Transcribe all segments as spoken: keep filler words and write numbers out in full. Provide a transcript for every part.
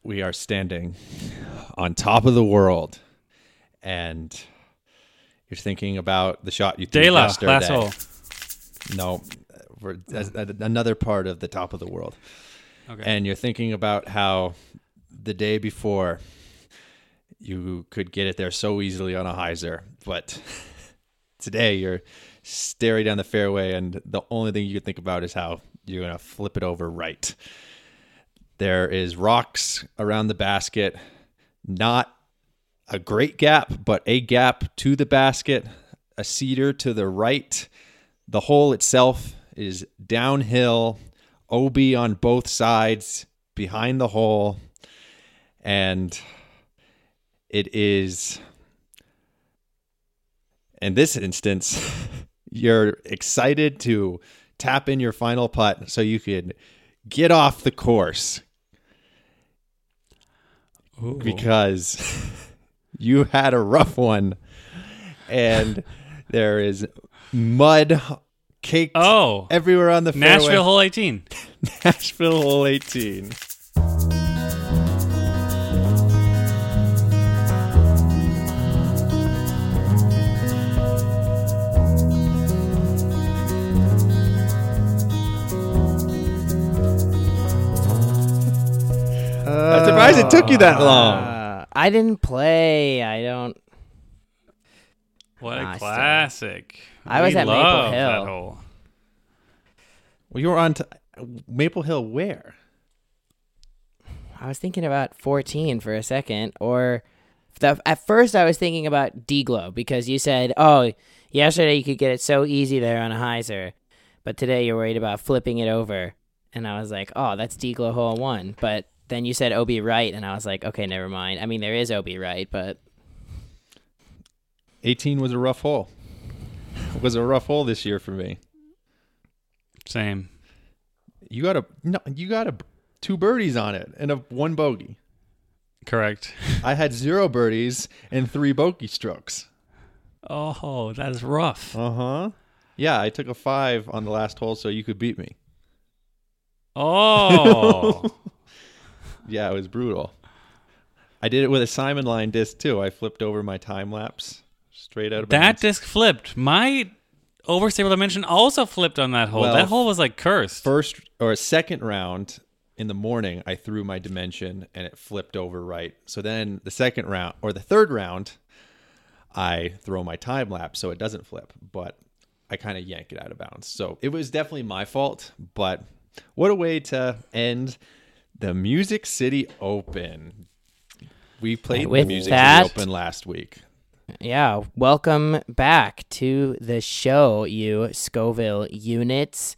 we are standing on top of the world, and you're thinking about the shot you threw De La, yesterday. last hole. No, we're as- as another part of the top of the world. Okay. And you're thinking about how the day before you could get it there so easily on a hyzer, but today you're staring down the fairway, and the only thing you can think about is how you're going to flip it over right. There is rocks around the basket, not a great gap, but a gap to the basket, a cedar to the right. The hole itself is downhill, O B on both sides, behind the hole, and it is, in this instance, you're excited to tap in your final putt so you can get off the course. Ooh. Because you had a rough one, and there is mud caked oh, everywhere on the fairway. Nashville hole eighteen. Nashville hole eighteen. I'm surprised it took you that long. Uh, I didn't play. I don't. What a Ah, classic. I was We at Maple love Hill. that hole. Well, you were on to Maple Hill where? I was thinking about fourteen for a second, or the, at first I was thinking about D-Glow because you said, "Oh, yesterday you could get it so easy there on a hyzer, but today you're worried about flipping it over." And I was like, "Oh, that's D-Glow hole one." But then you said O B right, and I was like, "Okay, never mind." I mean, there is O B right, but eighteen was a rough hole. It was a rough hole this year for me. Same. You got a no, you got a two birdies on it and a one bogey. Correct. I had zero birdies and three bogey strokes. Oh, that is rough. Uh huh. Yeah, I took a five on the last hole so you could beat me. Oh. Yeah, it was brutal. I did it with a Simon line disc too. I flipped over my time lapse straight out of That bounds. disc flipped. My overstable dimension also flipped on that hole. Well, that hole was like cursed. First or second round in the morning, I threw my dimension and it flipped over right. So then the second round or the third round, I throw my time lapse so it doesn't flip, but I kind of yank it out of bounds. So it was definitely my fault, but what a way to end the Music City Open. We played And with the Music that- City Open last week. yeah, welcome back to the show, you Scoville units.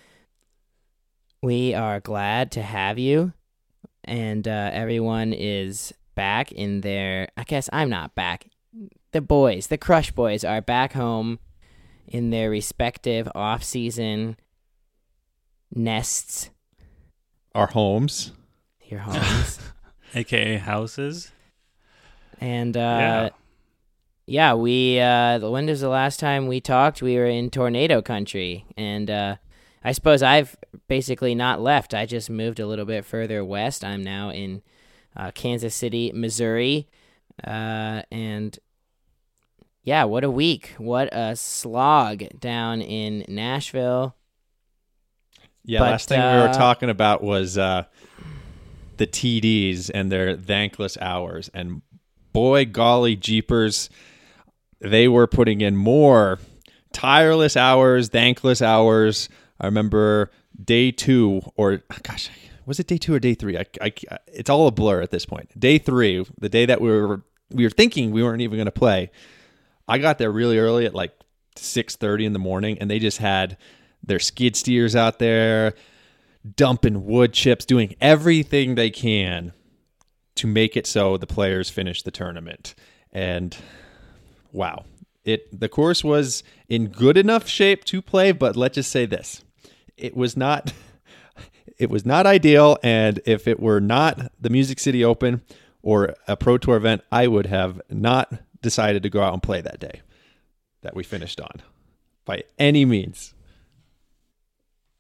We are glad to have you, and uh, everyone is back in their, I guess I'm not back. The boys, the Crush Boys, are back home in their respective off-season nests, Our homes. your homes. A K A houses. And uh, Yeah. yeah, we uh, when was the last time we talked? We were in tornado country, and uh, I suppose I've basically not left. I just moved a little bit further west. I'm now in uh, Kansas City, Missouri, uh, and yeah, what a week! What a slog down in Nashville. Yeah, But, last thing we were uh, talking about was uh, the T Ds and their thankless hours. And boy, golly jeepers, they were putting in more tireless hours, thankless hours. I remember day two, or gosh, was it day two or day three? I, I, it's all a blur at this point. Day three, the day that we were we were thinking we weren't even going to play. I got there really early at like six thirty in the morning, and they just had their skid steers out there dumping wood chips, doing everything they can to make it so the players finish the tournament. And wow, it the course was in good enough shape to play, but let's just say this. It was not it was not ideal, and if it were not the Music City Open or a Pro Tour event, I would have not decided to go out and play that day that we finished on by any means.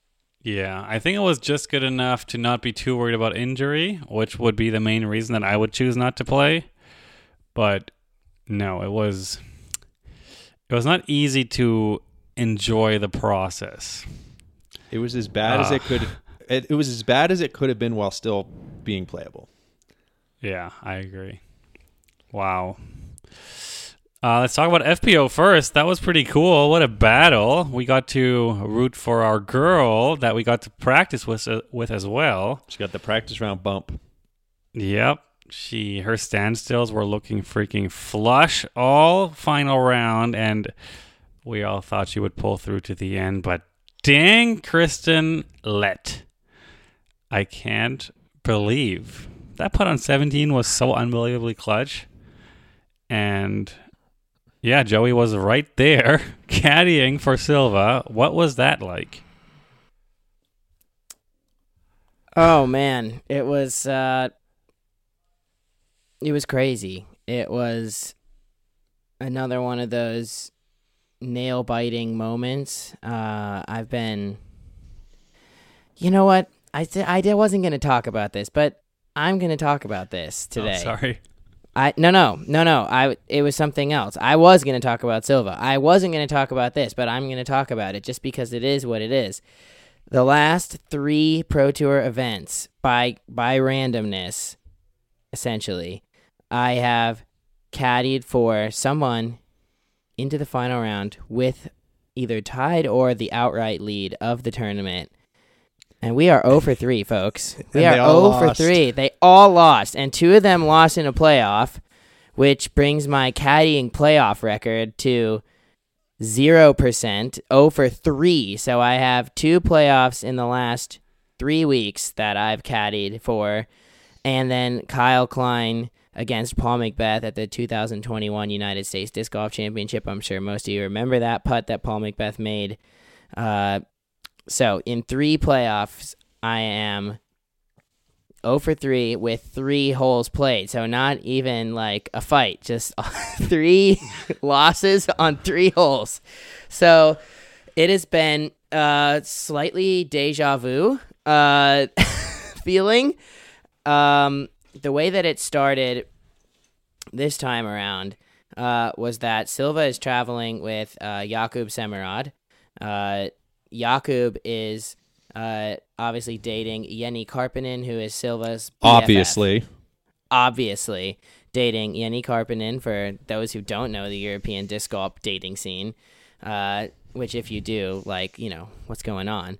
Yeah, I think it was just good enough to not be too worried about injury, which would be the main reason that I would choose not to play. But no, it was it was not easy to enjoy the process. It was as bad as Ah. it could. It, it was as bad as it could have been while still being playable. Yeah, I agree. Wow. Uh, let's talk about F P O first. That was pretty cool. What a battle. We got to root for our girl that we got to practice with, uh, with as well. She got the practice round bump. Yep. She her standstills were looking freaking flush all final round, and we all thought she would pull through to the end, but dang, Kristen Lett. I can't believe that putt on seventeen was so unbelievably clutch. And yeah, Joey was right there caddying for Silva. What was that like? Oh man, it was uh it was crazy. It was another one of those nail biting moments. Uh I've been You know what? I th- I di- wasn't going to talk about this, but I'm going to talk about this today. Oh, sorry. I no no no no I it was something else. I was going to talk about Silva. I wasn't going to talk about this, but I'm going to talk about it just because it is what it is. The last three Pro Tour events, by by randomness, essentially, I have caddied for someone into the final round with either tied or the outright lead of the tournament. And we are zero for three, folks. We And are they all zero for lost. three. They all lost, and two of them lost in a playoff, which brings my caddying playoff record to zero percent, zero for three. So I have two playoffs in the last three weeks that I've caddied for, and then Kyle Klein against Paul McBeth at the two thousand twenty-one United States Disc Golf Championship. I'm sure most of you remember that putt that Paul McBeth made. Uh, So in three playoffs, I am zero for three with three holes played. So not even like a fight, just three losses on three holes. So it has been uh, slightly deja vu uh, feeling. Um, the way that it started this time around uh, was that Silva is traveling with uh, Jakub Semerad. Uh, Jakub is uh, obviously dating Jenny Karppinen, who is Silva's B F F. Obviously. Obviously dating Jenny Karppinen, for those who don't know the European disc golf dating scene, uh, which if you do, like, you know, what's going on.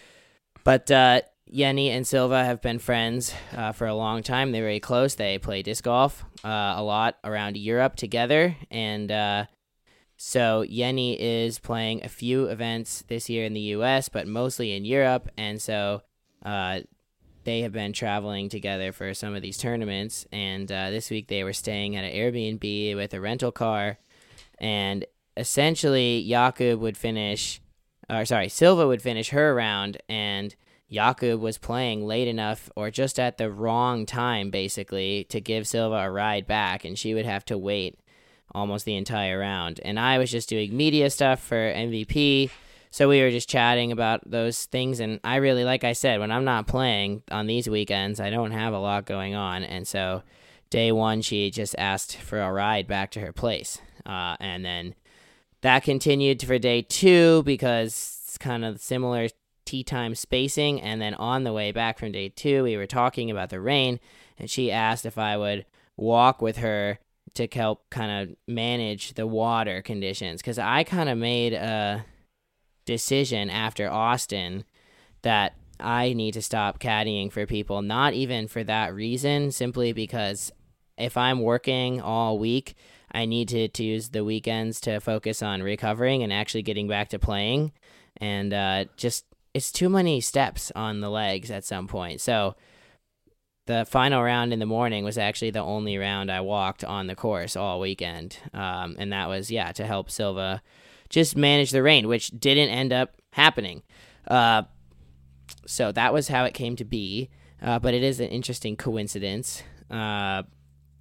But uh, Jenny and Silva have been friends uh, for a long time. They're very close. They play disc golf uh, a lot around Europe together, and uh, so Jenny is playing a few events this year in the U S, but mostly in Europe, and so uh, they have been traveling together for some of these tournaments, and uh, this week they were staying at an Airbnb with a rental car, and essentially Jakub would finish, or sorry, Silva would finish her round, and Jakub was playing late enough or just at the wrong time, basically, to give Silva a ride back, and she would have to wait almost the entire round. And I was just doing media stuff for M V P, so we were just chatting about those things. And I really, like I said, when I'm not playing on these weekends, I don't have a lot going on. And so day one, she just asked for a ride back to her place. Uh, and then that continued for day two because it's kind of similar tea time spacing. And then on the way back from day two, we were talking about the rain, and she asked if I would walk with her to help kind of manage the water conditions, because I kind of made a decision after Austin that I need to stop caddying for people, not even for that reason, simply because if I'm working all week, I need to, to use the weekends to focus on recovering and actually getting back to playing, and uh, just it's too many steps on the legs at some point. So the final round in the morning was actually the only round I walked on the course all weekend. Um, and that was, yeah, to help Silva just manage the rain, which didn't end up happening. Uh, so that was how it came to be. Uh, but it is an interesting coincidence. Uh,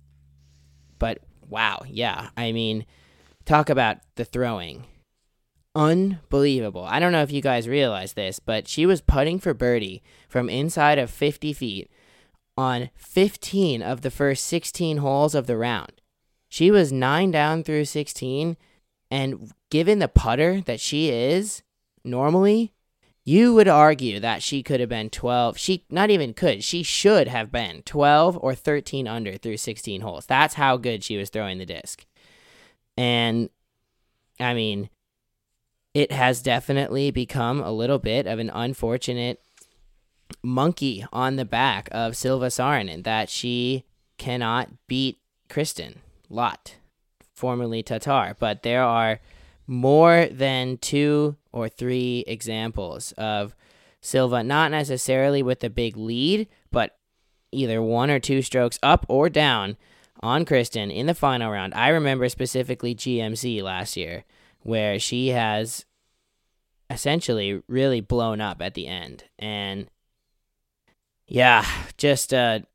but wow, yeah. I mean, talk about the throwing. unbelievable. I don't know if you guys realize this, but she was putting for birdie from inside of fifty feet on fifteen of the first sixteen holes of the round. She was nine down through sixteen, and given the putter that she is normally, you would argue that she could have been twelve. She not even could. She should have been twelve or thirteen under through sixteen holes. That's how good she was throwing the disc. And, I mean, it has definitely become a little bit of an unfortunate monkey on the back of Silva Saarinen that she cannot beat Kristen Lott, formerly Tatar. But there are more than two or three examples of Silva, not necessarily with a big lead, but either one or two strokes up or down on Kristen in the final round. I remember specifically G M C last year, where she has essentially really blown up at the end. And yeah, just a,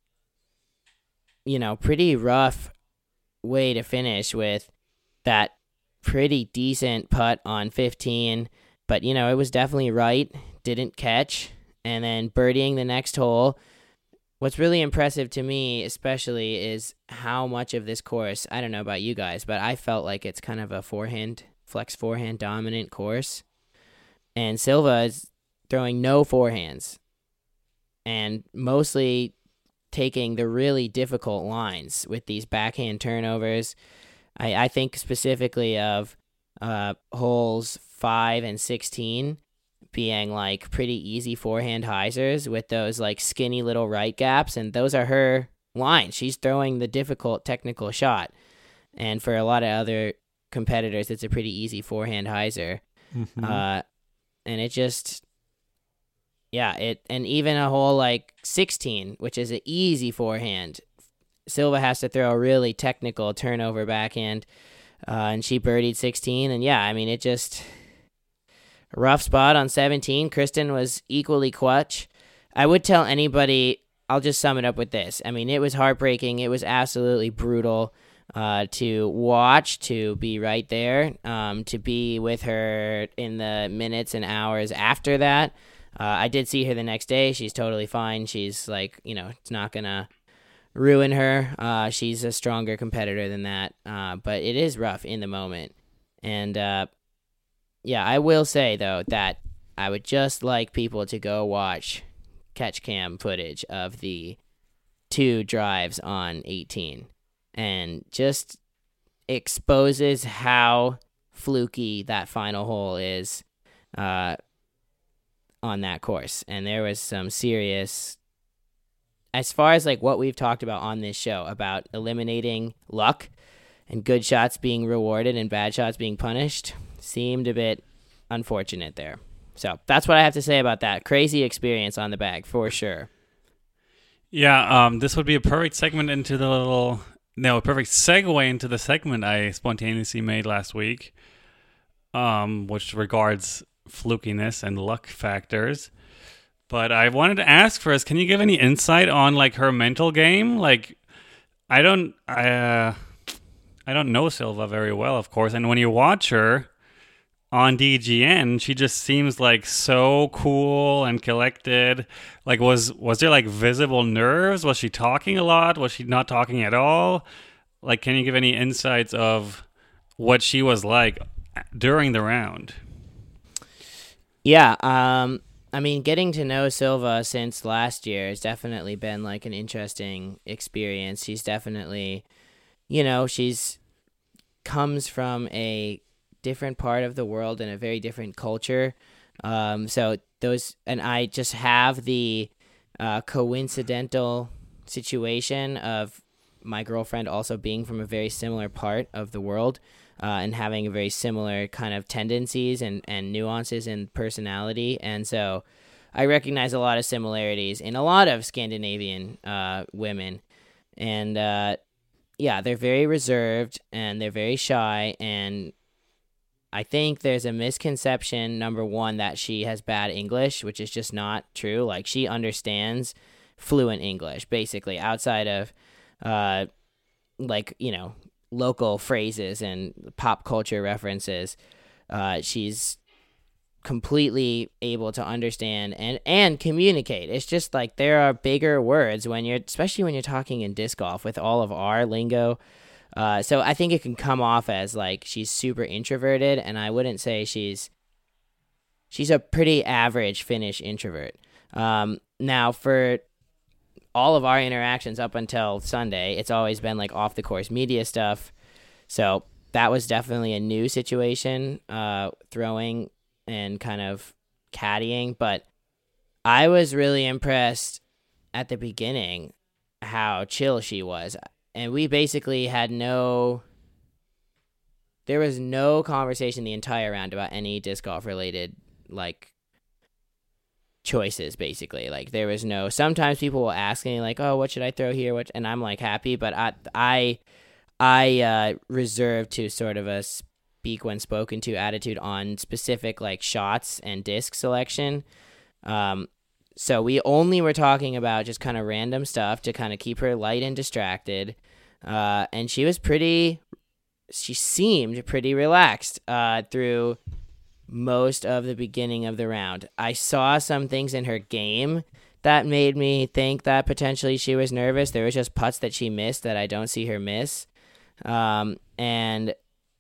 you know, pretty rough way to finish with that pretty decent putt on fifteen. But, you know, it was definitely right. Didn't catch. And then birdieing the next hole. What's really impressive to me, especially, is how much of this course, I don't know about you guys, but I felt like it's kind of a forehand, flex forehand dominant course. And Silva is throwing no forehands and mostly taking the really difficult lines with these backhand turnovers. I, I think specifically of uh, holes five and sixteen being like pretty easy forehand hyzers with those like skinny little right gaps, and those are her lines. She's throwing the difficult technical shot, and for a lot of other competitors, it's a pretty easy forehand hyzer. Mm-hmm. Uh, and it just, yeah, it and even a hole like sixteen, which is an easy forehand, Silva has to throw a really technical turnover backhand, uh, and she birdied sixteen, and yeah, I mean it just. Rough spot on seventeen. Kristen was equally clutch. I would tell anybody, I'll just sum it up with this. I mean, it was heartbreaking. It was absolutely brutal uh, to watch, to be right there, um, to be with her in the minutes and hours after that. Uh, I did see her the next day. She's totally fine. She's like, you know, it's not going to ruin her. Uh, she's a stronger competitor than that. Uh, but it is rough in the moment. And, uh, yeah, I will say, though, that I would just like people to go watch catch cam footage of the two drives on eighteen, and just exposes how fluky that final hole is uh, on that course. And there was some serious, as far as like what we've talked about on this show, about eliminating luck and good shots being rewarded and bad shots being punished, seemed a bit unfortunate there. So that's what I have to say about that. Crazy experience on the bag, for sure. Yeah, um, this would be a perfect segment into the little, no, a perfect segue into the segment I spontaneously made last week, um, which regards flukiness and luck factors. But I wanted to ask first, can you give any insight on like her mental game? Like, I don't, I, uh, I don't know Silva very well, of course, and when you watch her on D G N, she just seems like so cool and collected. Like, was was there like visible nerves? Was she talking a lot? Was she not talking at all? Like, can you give any insights of what she was like during the round? Yeah, um, I mean, getting to know Silva since last year has definitely been like an interesting experience. She's definitely, you know, she's comes from a different part of the world and a very different culture. Um, so those, and I just have the uh, coincidental situation of my girlfriend also being from a very similar part of the world uh, and having a very similar kind of tendencies and, and nuances in personality. And so I recognize a lot of similarities in a lot of Scandinavian uh, women. And uh, yeah, they're very reserved and they're very shy. And I think there's a misconception, number one, that she has bad English, which is just not true. Like, she understands fluent English, basically, outside of, uh, like, you know, local phrases and pop culture references. Uh, she's completely able to understand and and communicate. It's just like there are bigger words when you're, especially when you're talking in disc golf with all of our lingo. Uh, so I think it can come off as like she's super introverted, and I wouldn't say she's she's a pretty average Finnish introvert. Um, now for all of our interactions up until Sunday, it's always been like off the course media stuff. So that was definitely a new situation, uh, throwing and kind of caddying. But I was really impressed at the beginning how chill she was. And we basically had no, there was no conversation the entire round about any disc golf related, like, choices, basically. Like, there was no, sometimes people will ask me, like, oh, what should I throw here? What? And I'm, like, happy. But I, I, I uh, reserve to sort of a speak when spoken to attitude on specific, like, shots and disc selection. Um, so we only were talking about just kind of random stuff to kind of keep her light and distracted. Uh, and she was pretty, she seemed pretty relaxed uh, through most of the beginning of the round. I saw some things in her game that made me think that potentially she was nervous. There was just putts that she missed that I don't see her miss. Um, and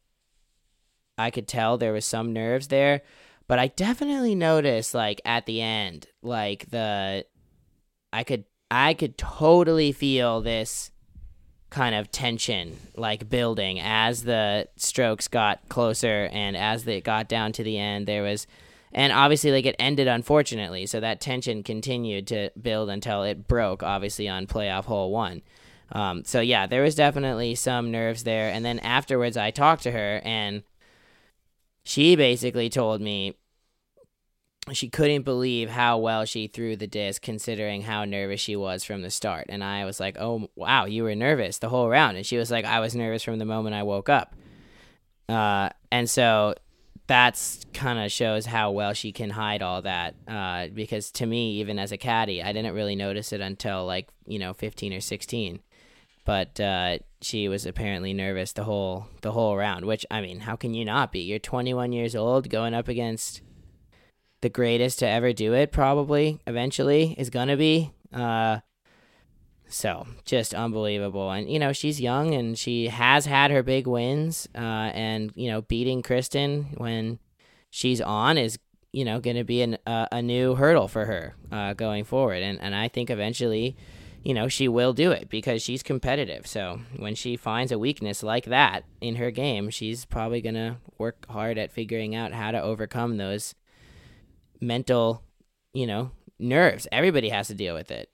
I could tell there was some nerves there. But I definitely noticed, like, at the end, like, the, I could, I could totally feel this kind of tension, like, building as the strokes got closer and as it got down to the end. There was, and obviously, like, it ended unfortunately, so that tension continued to build until it broke, obviously, on playoff hole one. Um, so, yeah, there was definitely some nerves there. And then afterwards, I talked to her, and she basically told me she couldn't believe how well she threw the disc considering how nervous she was from the start. And I was like, oh, wow, you were nervous the whole round. And she was like, I was nervous from the moment I woke up. Uh, and so that's kind of shows how well she can hide all that. Uh, because to me, even as a caddy, I didn't really notice it until like, you know, fifteen or sixteen. But uh, she was apparently nervous the whole the whole round, which, I mean, how can you not be? You're twenty-one years old going up against the greatest to ever do it, probably, eventually, is going to be. Uh, so, just unbelievable. And, you know, she's young, and she has had her big wins. Uh, and, you know, beating Kristen when she's on is, you know, going to be an, uh, a new hurdle for her uh, going forward. And, and I think eventually, you know, she will do it because she's competitive. So when she finds a weakness like that in her game, she's probably going to work hard at figuring out how to overcome those mental, you know, nerves. Everybody has to deal with it.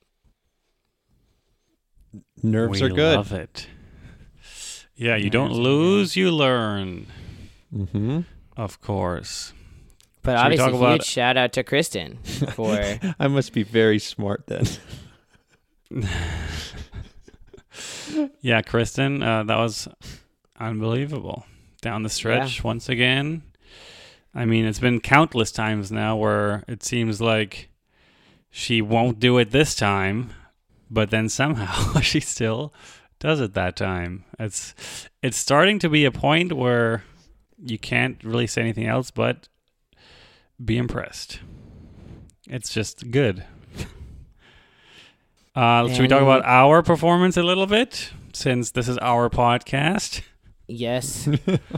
Nerves we are good. Love it. Yeah, you don't lose, you learn. Mm-hmm. Of course. But Should we obviously, talk about- huge shout out to Kristen for I must be very smart then. Yeah, Kristen, uh, that was unbelievable. Down the stretch Yeah. once again. I mean, it's been countless times now where it seems like she won't do it this time, but then somehow she still does it that time. It's it's starting to be a point where you can't really say anything else but be impressed. It's just good. Uh, should we talk about our performance a little bit, since this is our podcast? yes.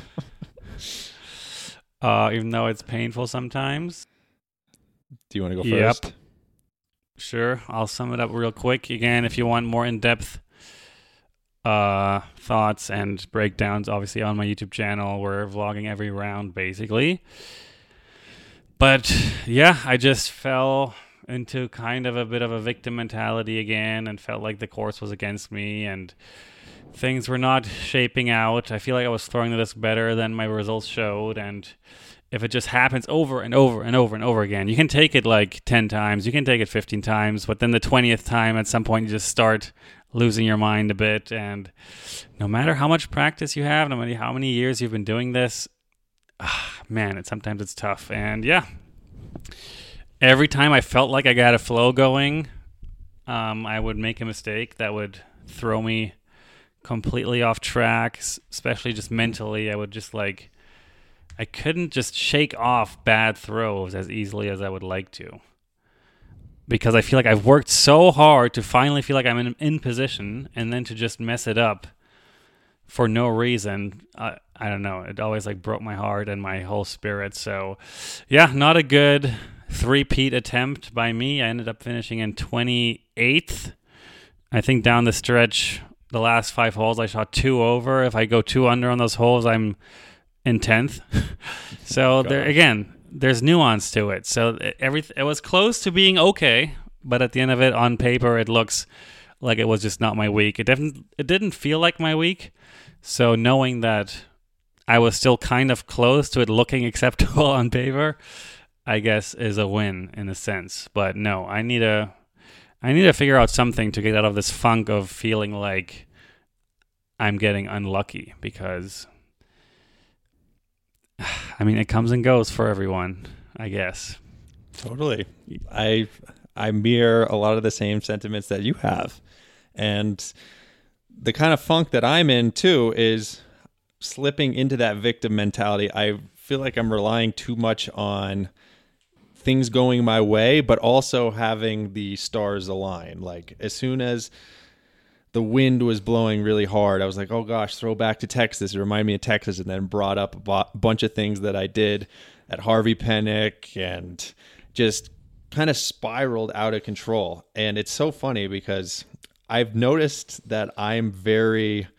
Uh, even though it's painful sometimes. Do you want to go Yep. first? Sure, I'll sum it up real quick. Again, if you want more in-depth uh, thoughts and breakdowns, obviously on my YouTube channel, we're vlogging every round, basically. But, yeah, I just fell into kind of a bit of a victim mentality again and felt like the course was against me and things were not shaping out. I feel like I was throwing the disc better than my results showed, and if it just happens over and over and over and over again, you can take it like ten times, you can take it fifteen times, but then the twentieth time at some point you just start losing your mind a bit. And no matter how much practice you have, no matter how many years you've been doing this, ah, man, it sometimes it's tough. And yeah, every time I felt like I got a flow going, um, I would make a mistake that would throw me completely off track, especially just mentally. I would just like I couldn't just shake off bad throws as easily as I would like to. Because I feel like I've worked so hard to finally feel like I'm in, in position, and then to just mess it up for no reason, uh, I don't know. It always like broke my heart and my whole spirit. So, yeah, not a good three-peat attempt by me. I ended up finishing in twenty-eighth. I think down the stretch, the last five holes, I shot two over. If I go two under on those holes, I'm in tenth. So, there again, there's nuance to it. So it, every, it was close to being okay, but at the end of it, on paper, it looks like it was just not my week. It didn't, it didn't feel like my week. So knowing that I was still kind of close to it looking acceptable on paper, I guess is a win in a sense. But no, I need to, I need to figure out something to get out of this funk of feeling like I'm getting unlucky, because I mean, it comes and goes for everyone, I guess. Totally. I I mirror a lot of the same sentiments that you have. And the kind of funk that I'm in too is slipping into that victim mentality. I feel like I'm relying too much on things going my way, but also having the stars align. Like as soon as the wind was blowing really hard, I was like, oh gosh, throw back to Texas. It reminded me of Texas, and then brought up a bo- bunch of things that I did at Harvey Penick and just kind of spiraled out of control. And it's so funny because I've noticed that I'm very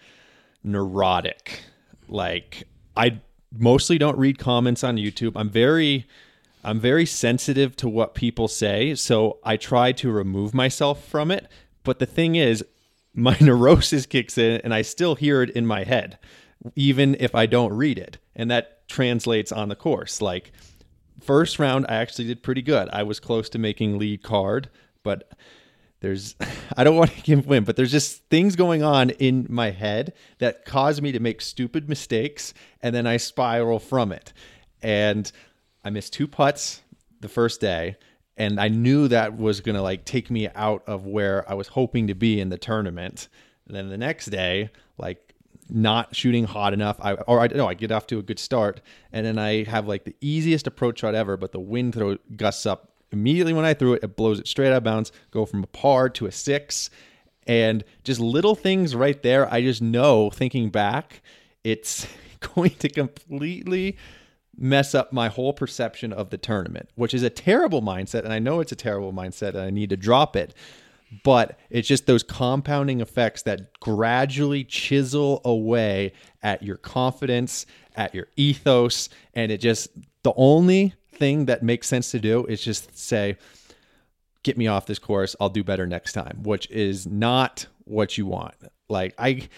neurotic. Like I mostly don't read comments on YouTube. I'm very I'm very sensitive to what people say, so I try to remove myself from it. But the thing is, my neurosis kicks in and I still hear it in my head, even if I don't read it. And that translates on the course. Like first round, I actually did pretty good. I was close to making lead card, but there's, I don't want to give win, but there's just things going on in my head that cause me to make stupid mistakes. And then I spiral from it. And I missed two putts the first day. And I knew that was going to like take me out of where I was hoping to be in the tournament. And then the next day, like not shooting hot enough, I or I no, I get off to a good start, and then I have like the easiest approach shot ever, but the wind throw gusts up immediately when I threw it. It blows it straight out of bounds, go from a par to a six, and just little things right there. I just know, thinking back, it's going to completely mess up my whole perception of the tournament, which is a terrible mindset. And I know it's a terrible mindset and I need to drop it, but it's just those compounding effects that gradually chisel away at your confidence, at your ethos. And it just, the only thing that makes sense to do is just say, get me off this course. I'll do better next time, which is not what you want. Like I,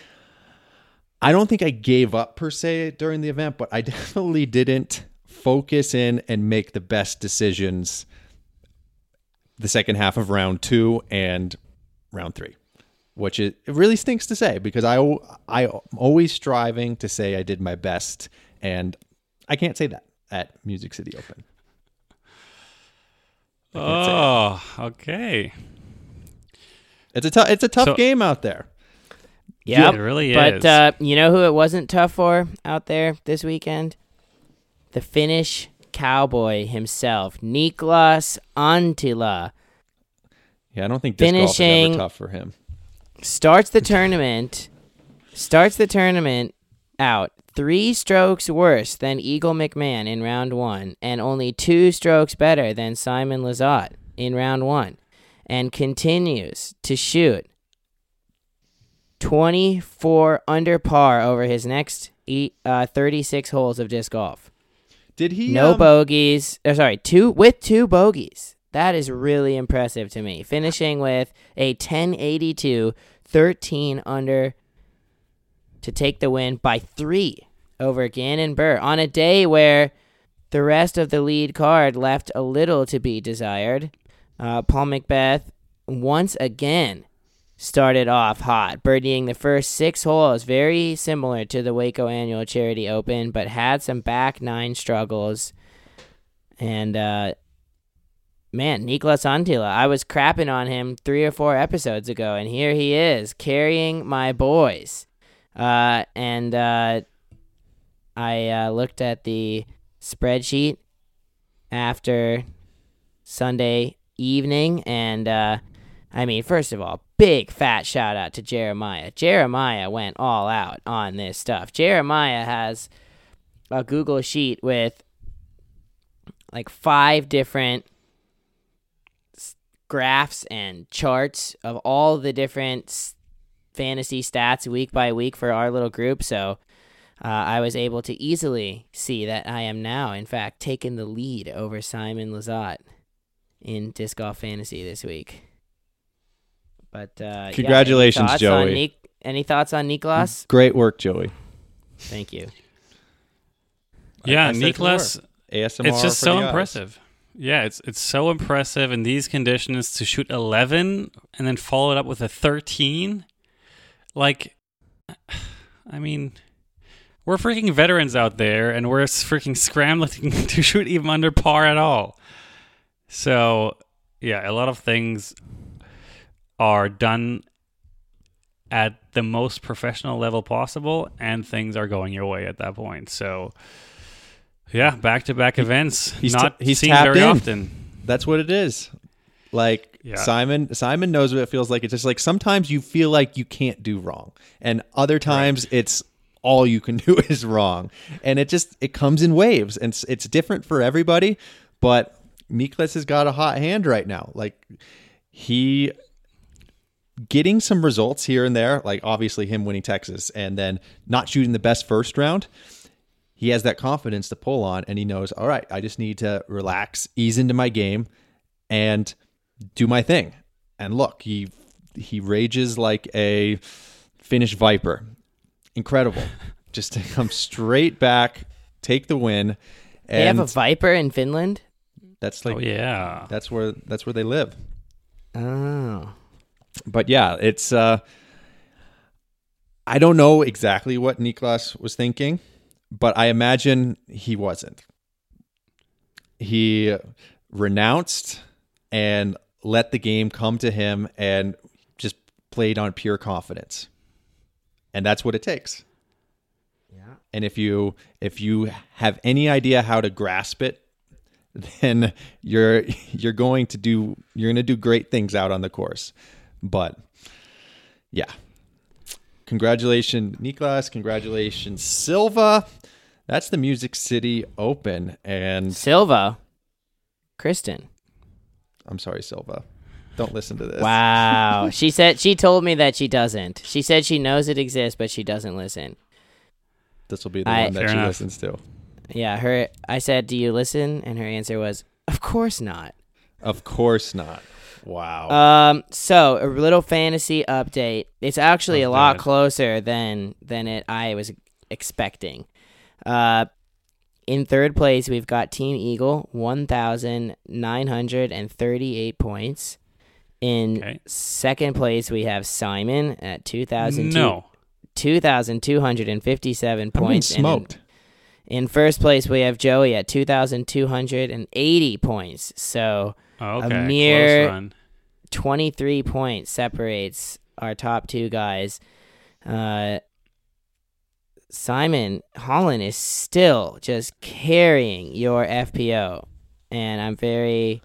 I don't think I gave up per se during the event, but I definitely didn't focus in and make the best decisions the second half of round two and round three, which is, it really stinks to say because I, I'm always striving to say I did my best, and I can't say that at Music City Open. Oh, okay. It's a tough, it's a tough So- game out there. Yeah, it really but, is. uh, you know who it wasn't tough for out there this weekend? The Finnish cowboy himself, Niklas Anttila. Yeah, I don't think disc golf is Finishing- ever tough for him. Starts the tournament, starts the tournament out three strokes worse than Eagle McMahon in round one, and only two strokes better than Simon Lizotte in round one, and continues to shoot twenty-four under par over his next eight, uh, thirty-six holes of disc golf. Did he? No um, bogeys. Oh, sorry, two with two bogeys. That is really impressive to me. Finishing with a ten eighty-two, thirteen under to take the win by three over Gannon Buhr on a day where the rest of the lead card left a little to be desired. Uh, Paul McBeth once again started off hot, birdieing the first six holes, very similar to the Waco Annual Charity Open, but had some back nine struggles. And, uh, man, Niklas Anttila, I was crapping on him three or four episodes ago, and here he is, carrying my boys. Uh, and uh, I uh, looked at the spreadsheet after Sunday evening, and uh, I mean, first of all, big fat shout out to Jeremiah. Jeremiah went all out on this stuff. Jeremiah has a Google sheet with like five different s- graphs and charts of all the different s- fantasy stats week by week for our little group. So uh, I was able to easily see that I am now, in fact, taking the lead over Simon Lizotte in Disc Golf Fantasy this week. But uh, Congratulations, yeah, any thoughts Joey. On Nik- any thoughts on Niklas? Great work, Joey. Thank you. Yeah, I said it Niklas, A S M R it's just for so the eyes. impressive. Yeah, it's it's so impressive in these conditions to shoot eleven and then follow it up with a thirteen. Like, I mean, we're freaking veterans out there, and we're freaking scrambling to shoot even under par at all. So, yeah, a lot of things are done at the most professional level possible, and things are going your way at that point. So, yeah, back-to-back events, he's not t- he's seen tapped very in. often. That's what it is. Like Yeah. Simon, Simon knows what it feels like. It's just like sometimes you feel like you can't do wrong, and other times it's all you can do is wrong, and it just it comes in waves, and it's, it's different for everybody. But Niklas has got a hot hand right now. Like he getting some results here and there, like obviously him winning Texas and then not shooting the best first round. He has that confidence to pull on, and he knows, all right, I just need to relax, ease into my game, and do my thing. And look, he he rages like a Finnish viper. Incredible. Just to come straight back, take the win. And They have a viper in Finland? that's like Oh, yeah. that's where that's where they live. Oh. But yeah, it's uh I don't know exactly what Niklas was thinking, but I imagine he wasn't. He renounced and let the game come to him and just played on pure confidence. And that's what it takes. Yeah. And if you if you have any idea how to grasp it, then you're you're going to do you're going to do great things out on the course. But yeah. Congratulations, Niklas. Congratulations, Silva. That's the Music City Open. And Silva. Kristen. I'm sorry, Silva. Don't listen to this. Wow. she said she told me that she doesn't. She said she knows it exists, but she doesn't listen. This will be the I- one that Fair she enough. listens to. Yeah, her I said, "Do you listen?" And her answer was, "Of course not." Of course not. Wow. Um, so a little fantasy update. It's actually Oh, a lot God. closer than than it I was expecting. Uh, in third place we've got Team Eagle, one thousand nine hundred and thirty-eight points. In Okay. second place we have Simon at two thousand No. two thousand two hundred and fifty-seven I'm being points. And in- smoked. In first place, we have Joey at two thousand two hundred eighty points. So Oh, okay. mere- Close run. twenty-three points separates our top two guys. Uh, Simon Holland is still just carrying your F P O, and I'm very,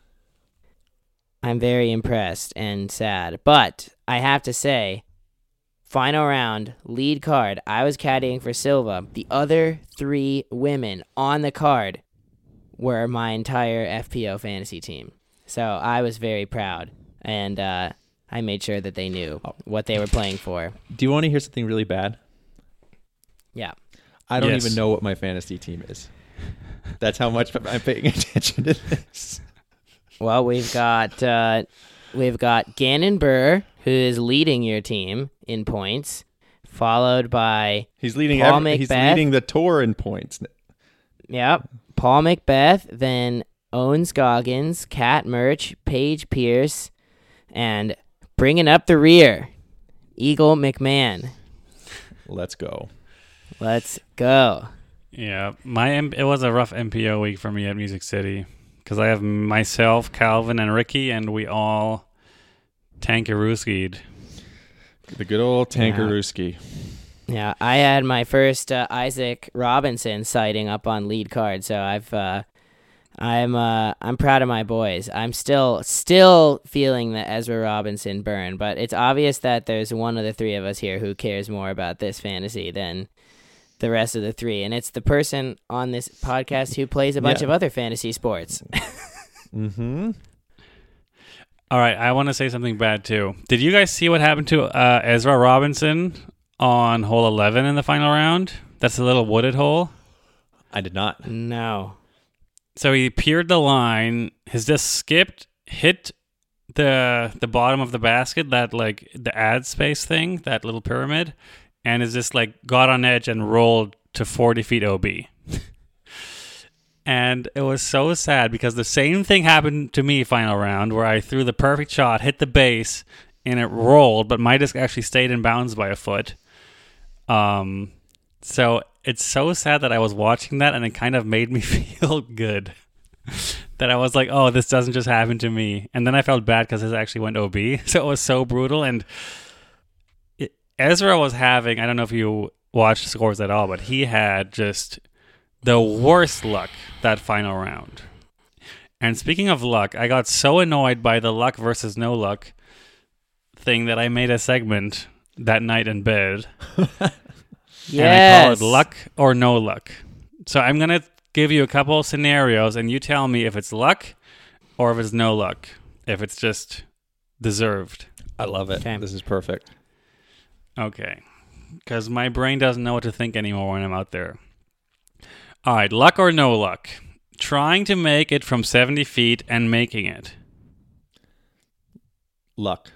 I'm very impressed and sad. But I have to say, final round, lead card, I was caddying for Silva. The other three women on the card were my entire F P O fantasy team. So I was very proud, and uh, I made sure that they knew what they were playing for. Do you want to hear something really bad? Yeah. I don't Yes. even know what my fantasy team is. That's how much I'm paying attention to this. Well, we've got uh, we've got Gannon Burr, who is leading your team in points, followed by He's leading. Paul Every, he's Macbeth. leading the tour in points. Yep. Paul Macbeth, then Owens Goggins, Kat Murch, Paige Pierce, and bringing up the rear, Eagle McMahon. Let's go. Let's go. Yeah, my M- it was a rough M P O week for me at Music City because I have myself, Calvin, and Ricky, and we all tankarooskied. The good old Tankarooski. Yeah, I had my first uh, Isaac Robinson sighting up on lead card, so I've uh, I'm uh, I'm proud of my boys. I'm still still feeling the Ezra Robinson burn, but it's obvious that there's one of the three of us here who cares more about this fantasy than the rest of the three, and it's the person on this podcast who plays a bunch Yeah. of other fantasy sports. Mm-hmm. All right, I want to say something bad too. Did you guys see what happened to uh, Ezra Robinson on hole eleven in the final round? That's a little wooded hole. I did not. No. So he peered the line. His disc skipped, hit the the bottom of the basket, that like the ad space thing, that little pyramid, and is just like got on edge and rolled to forty feet O B. And it was so sad because the same thing happened to me final round where I threw the perfect shot, hit the base, and it rolled, but my disc actually stayed in bounds by a foot. Um, so it's so sad that I was watching that and it kind of made me feel good. That I was like, oh, this doesn't just happen to me. And then I felt bad because this actually went O B. So it was so brutal. And it, Ezra was having, I don't know if you watched scores at all, but he had just the worst luck that final round. And speaking of luck, I got so annoyed by the luck versus no luck thing that I made a segment that night in bed. Yes. And I call it luck or no luck. So I'm going to give you a couple of scenarios and you tell me if it's luck or if it's no luck. If it's just deserved. I love it. Okay. This is perfect. Okay. Because my brain doesn't know what to think anymore when I'm out there. All right, luck or no luck? Trying to make it from seventy feet and making it. Luck.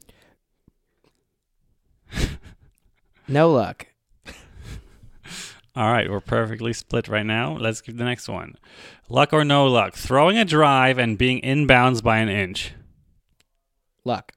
No luck. All right, we're perfectly split right now. Let's give the next one. Luck or no luck? Throwing a drive and being inbounds by an inch. Luck.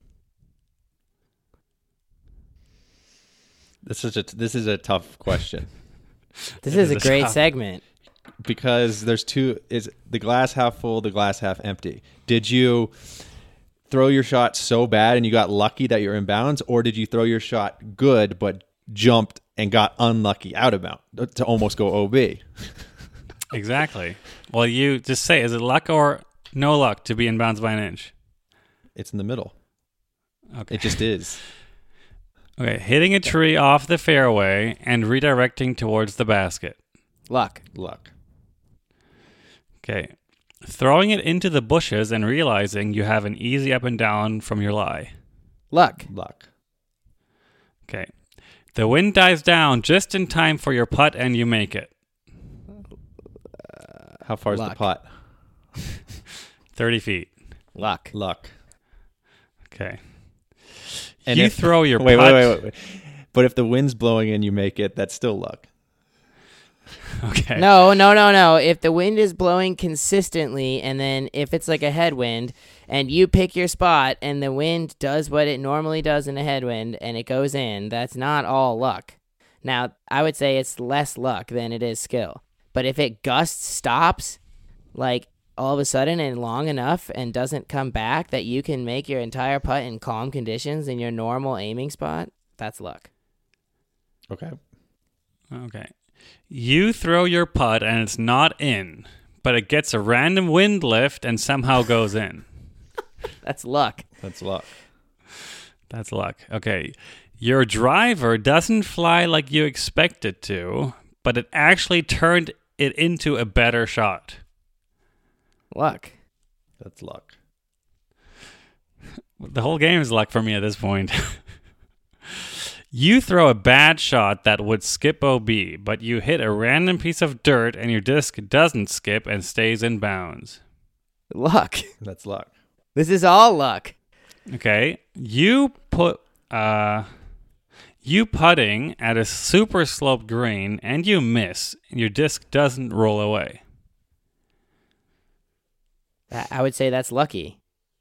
This is a this is a tough question This It is is a a great shot. segment. because there's two. Is the glass half full? The glass half empty? Did you throw your shot so bad and you got lucky that you're in bounds, or did you throw your shot good but jumped and got unlucky out of bounds to almost go O B? Exactly. Well, you just say, is it luck or no luck to be inbounds by an inch? It's in the middle. Okay. It just is. Okay, hitting a tree off the fairway and redirecting towards the basket. Luck. Luck. Okay. Throwing it into the bushes and realizing you have an easy up and down from your lie. Luck. Luck. Okay. The wind dies down just in time for your putt and you make it. How far is the Luck. putt? thirty feet. Luck. Luck. Okay. And you if- throw your wait, putt. wait, wait, wait, wait. But if the wind's blowing and you make it, that's still luck. Okay. No, no, no, no. If the wind is blowing consistently, and then if it's like a headwind, and you pick your spot, and the wind does what it normally does in a headwind, and it goes in, that's not all luck. Now, I would say it's less luck than it is skill. But if it gusts, stops, like all of a sudden and long enough, and doesn't come back, that you can make your entire putt in calm conditions in your normal aiming spot, that's luck. Okay. Okay. You throw your putt and it's not in, but it gets a random wind lift and somehow goes in. That's luck. That's luck. That's luck. Okay. Your driver doesn't fly like you expect it to, but it actually turned it into a better shot. Luck. That's luck. The whole game is luck for me at this point. You throw a bad shot that would skip O B, but you hit a random piece of dirt and your disc doesn't skip and stays in bounds. Luck. That's luck. This is all luck. Okay. You put uh you putting at a super sloped green and you miss and your disc doesn't roll away. I I would say that's lucky.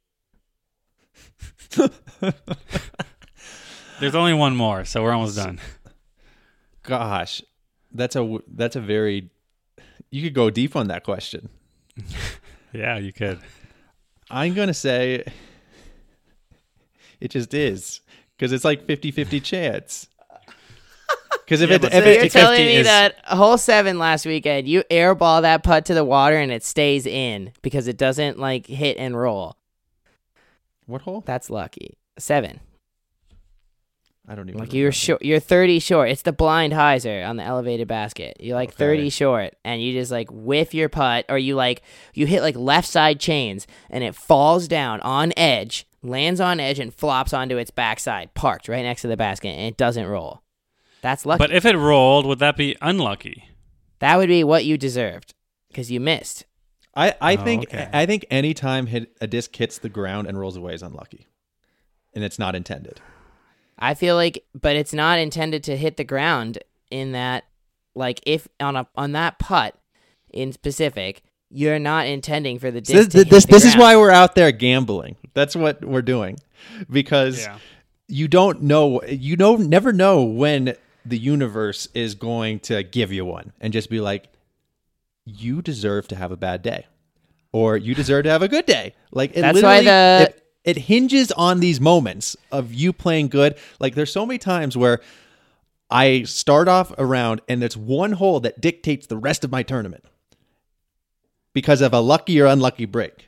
There's only one more, so we're almost done. Gosh, that's a that's a very. You could go deep on that question. Yeah, you could. I'm gonna say it just is because it's like fifty-fifty chance. Because if Yeah, it but if So it, you're it telling fifty me is- that hole seven last weekend, you airball that putt to the water and it stays in because it doesn't like hit and roll. what hole? That's lucky. Seven. I don't even. Like you're remember. short. You're thirty short. It's the blind hyzer on the elevated basket. You're like Okay. thirty short, and you just like whiff your putt, or you like you hit like left side chains, and it falls down on edge, lands on edge, and flops onto its backside, parked right next to the basket, and it doesn't roll. That's lucky. But if it rolled, would that be unlucky? That would be what you deserved because you missed. I I Oh, think okay. I think any time hit a disc hits the ground and rolls away is unlucky, and it's not intended. I feel like, but it's not intended to hit the ground in that, like if on a on that putt in specific, you're not intending for the disc This to hit this, the this is ground. why we're out there gambling. That's what we're doing, because Yeah. you don't know. You don't never know when the universe is going to give you one and just be like, you deserve to have a bad day, or you deserve to have a good day. Like it That's why literally- the- it, it hinges on these moments of you playing good. Like there's so many times where I start off a round and there's one hole that dictates the rest of my tournament because of a lucky or unlucky break.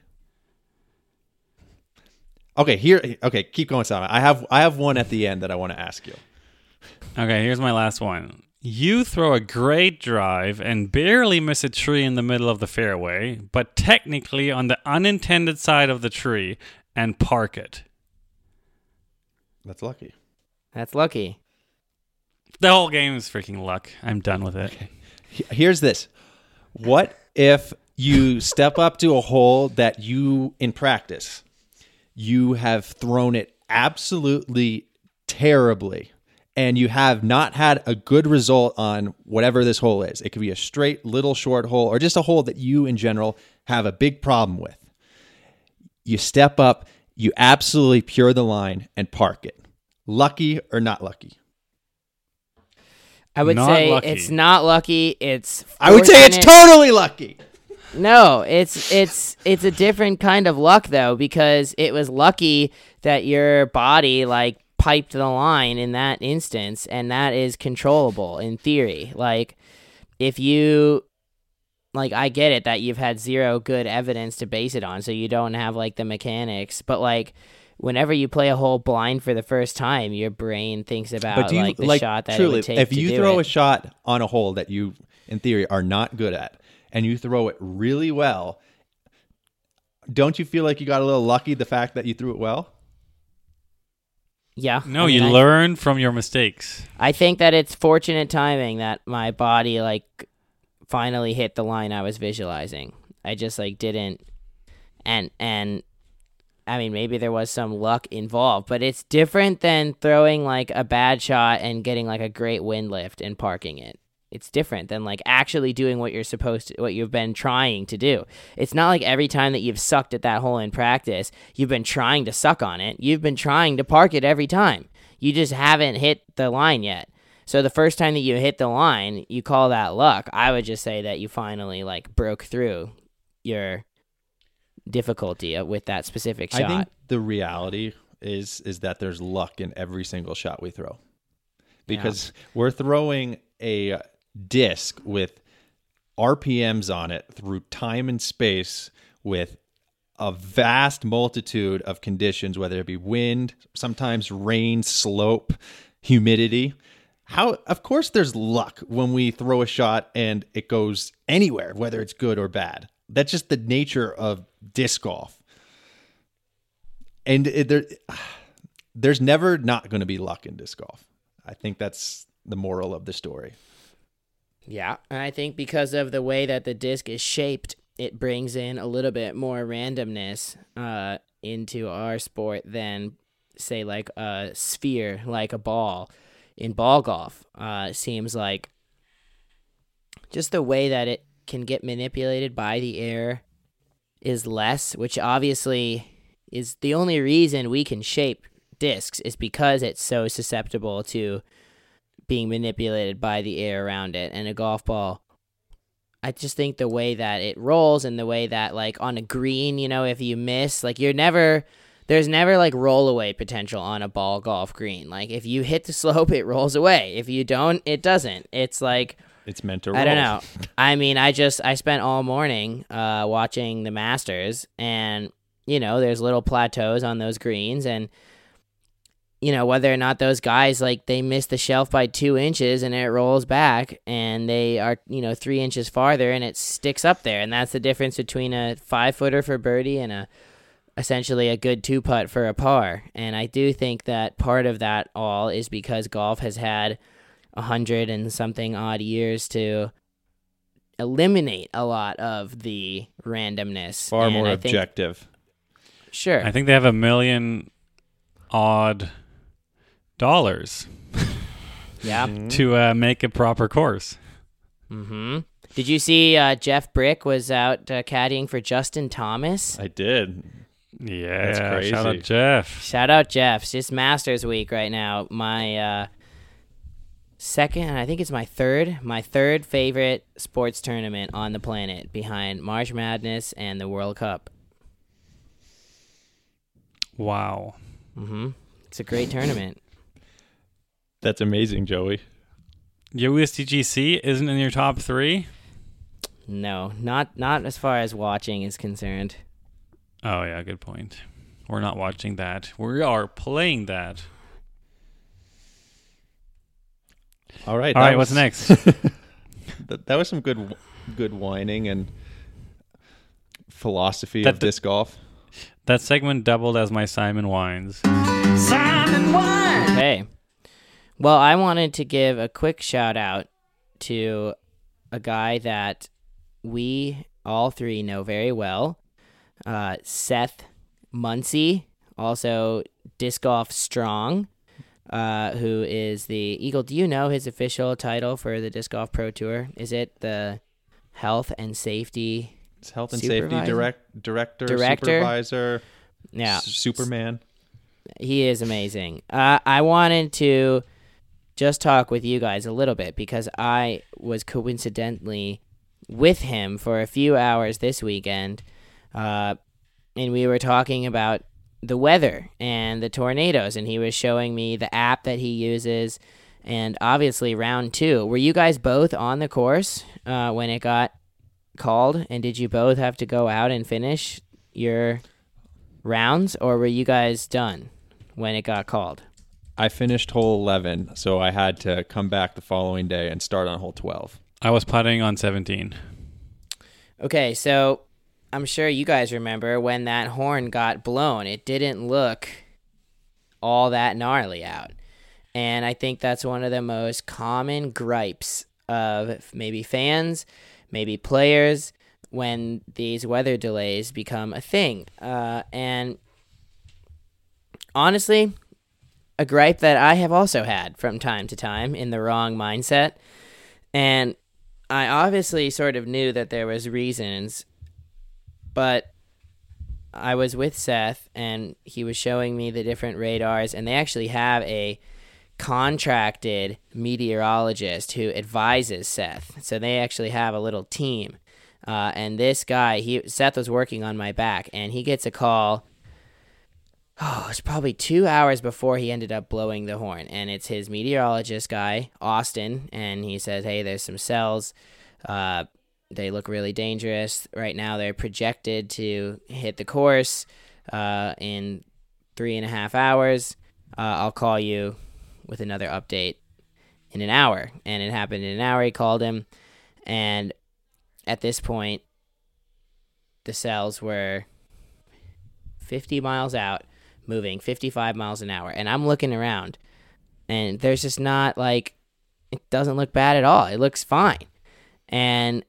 Okay, here. Okay, keep going, Simon. I have I have one at the end that I want to ask you. Okay, here's my last one. You throw a great drive and barely miss a tree in the middle of the fairway, but technically on the unintended side of the tree and park it. That's lucky. That's lucky. The whole game is freaking luck. I'm done with it. He- Here's this. What if you step up to a hole that you, in practice, you have thrown it absolutely terribly, and you have not had a good result on whatever this hole is? It could be a straight little short hole or just a hole that you in general have a big problem with. You step up, you absolutely pure the line and park it. Lucky or not lucky? I would Not say lucky. it's not lucky. It's I would say it's fortunate. totally lucky. No, it's it's it's a different kind of luck though, because it was lucky that your body like piped the line in that instance, and that is controllable in theory. Like if you like I get it that you've had zero good evidence to base it on, so you don't have like the mechanics, but like whenever you play a hole blind for the first time, your brain thinks about But do you like the like shot that truly? it would take If to you do throw it. a shot on a hole that you, in theory, are not good at, and you throw it really well, don't you feel like you got a little lucky the fact that you threw it well? Yeah. No, I mean, you I- learn from your mistakes. I think that it's fortunate timing that my body like finally hit the line I was visualizing. I just like didn't and and I mean maybe there was some luck involved, but it's different than throwing like a bad shot and getting like a great wind lift and parking it. It's different than like actually doing what you're supposed to, what you've been trying to do. It's not like every time that you've sucked at that hole in practice, you've been trying to suck on it. You've been trying to park it every time. You just haven't hit the line yet. So the first time that you hit the line, you call that luck. I would just say that you finally like broke through your difficulty with that specific shot. I think the reality is is that there's luck in every single shot we throw, because we're throwing a disc with R P Ms on it through time and space with a vast multitude of conditions, whether it be wind, sometimes rain, slope, humidity. How, of course, there's luck when we throw a shot and it goes anywhere, whether it's good or bad. That's just the nature of disc golf. And it, there, there's never not going to be luck in disc golf. I think that's the moral of the story. Yeah, and I think because of the way that the disc is shaped, it brings in a little bit more randomness uh, into our sport than, say, like a sphere, like a ball in ball golf. Uh, it seems like just the way that it can get manipulated by the air is less, which obviously is the only reason we can shape discs is because it's so susceptible to being manipulated by the air around it. And a golf ball, I just think the way that it rolls and the way that like on a green, you know, if you miss, like you're never there's never like rollaway potential on a ball golf green. Like if you hit the slope, it rolls away. If you don't, it doesn't. It's like It's meant to roll. I don't know. I mean, I just I spent all morning uh, watching the Masters, and you know, there's little plateaus on those greens, and you know whether or not those guys like they miss the shelf by two inches and it rolls back, and they are you know three inches farther and it sticks up there, and that's the difference between a five footer for birdie and a essentially a good two putt for a par. And I do think that part of that all is because golf has had a hundred and something odd years to eliminate a lot of the randomness. Far And more I think- objective. sure. I think they have a million odd dollars yeah. to uh, make a proper course. Mm-hmm. Did you see uh, Jeff Brick was out uh, caddying for Justin Thomas? I did. Yeah, That's crazy. shout out Jeff. Shout out Jeff. It's just Masters week right now. My uh, second, and I think it's my third, my third favorite sports tournament on the planet behind March Madness and the World Cup. Wow. Mm-hmm. It's a great tournament. That's amazing, Joey. U S D G C isn't in your top three? No, not not as far as watching is concerned. Oh, yeah, good point. We're not watching that. We are playing that. All right. All that right, was- what's next? that, that was some good, good whining and philosophy That of the- disc golf. That segment doubled as my Simon Wines. Okay. Well, I wanted to give a quick shout out to a guy that we all three know very well, uh, Seth Muncie, also Disc Golf Strong, uh, who is the Eagle. Do you know his official title for the Disc Golf Pro Tour? Is it the Health and Safety? It's health and Supervisor? safety direct, director, Director? supervisor, Yeah, s- Superman. he is amazing. Uh, I wanted to just talk with you guys a little bit because I was coincidentally with him for a few hours this weekend, uh, and we were talking about the weather and the tornadoes, and he was showing me the app that he uses, and obviously round two. Were you guys both on the course uh, when it got called, and did you both have to go out and finish your rounds, or were you guys done when it got called? I finished hole eleven, so I had to come back the following day and start on hole twelve. I was putting on seventeen. Okay, so I'm sure you guys remember when that horn got blown. It didn't look all that gnarly out. And I think that's one of the most common gripes of maybe fans, maybe players, when these weather delays become a thing. Uh, and honestly, a gripe that I have also had from time to time in the wrong mindset. And I obviously sort of knew that there was reasons, but I was with Seth and he was showing me the different radars, and they actually have a contracted meteorologist who advises Seth. So they actually have a little team. Uh, and this guy, he Seth was working on my back, and he gets a call. Oh, it's probably two hours before he ended up blowing the horn. And it's his meteorologist guy, Austin, and he says, hey, there's some cells. Uh, they look really dangerous. Right now they're projected to hit the course uh, in three and a half hours. Uh, I'll call you with another update in an hour. And it happened in an hour. He called him. And at this point, the cells were fifty miles out, moving fifty-five miles an hour. And I'm looking around, and there's just not, like, it doesn't look bad at all. It looks fine. And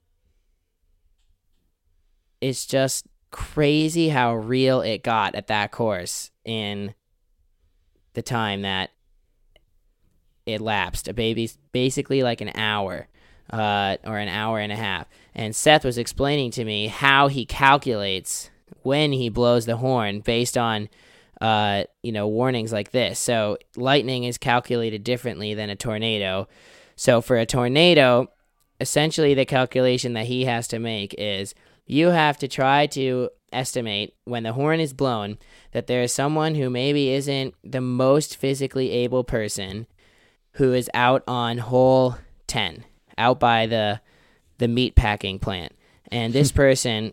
it's just crazy how real it got at that course in the time that it lapsed. A baby, basically like an hour uh, or an hour and a half. And Seth was explaining to me how he calculates when he blows the horn based on uh, you know, warnings like this. So lightning is calculated differently than a tornado. So for a tornado, essentially the calculation that he has to make is you have to try to estimate when the horn is blown that there is someone who maybe isn't the most physically able person who is out on hole ten, out by the the meat packing plant. And this person